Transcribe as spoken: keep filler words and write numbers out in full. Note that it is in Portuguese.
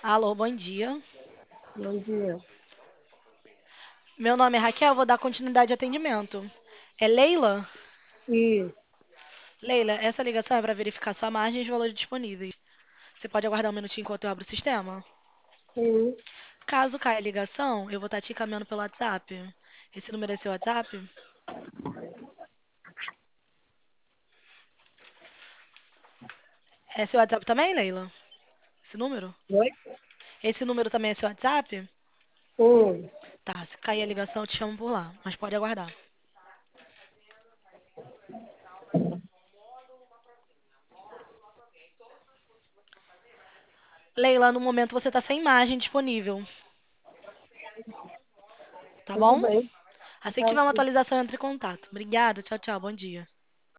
Alô, bom dia. Bom dia. Meu nome é Raquel, vou dar continuidade de atendimento. É Leila? Isso. Leila, essa ligação é para verificar sua margem e os valores disponíveis. Você pode aguardar um minutinho enquanto eu abro o sistema? Sim. Caso caia a ligação, eu vou estar te encaminhando pelo WhatsApp. Esse número é seu WhatsApp? É seu WhatsApp também, Leila? Esse número? Oi? Esse número também é seu WhatsApp? Sim. Tá, se cair a ligação, eu te chamo por lá, mas pode aguardar. Leila, no momento você está sem imagem disponível, tá Tudo bom? bem. Assim que Tá tiver uma ok. atualização, entre em contato. Obrigada, tchau, tchau, bom dia.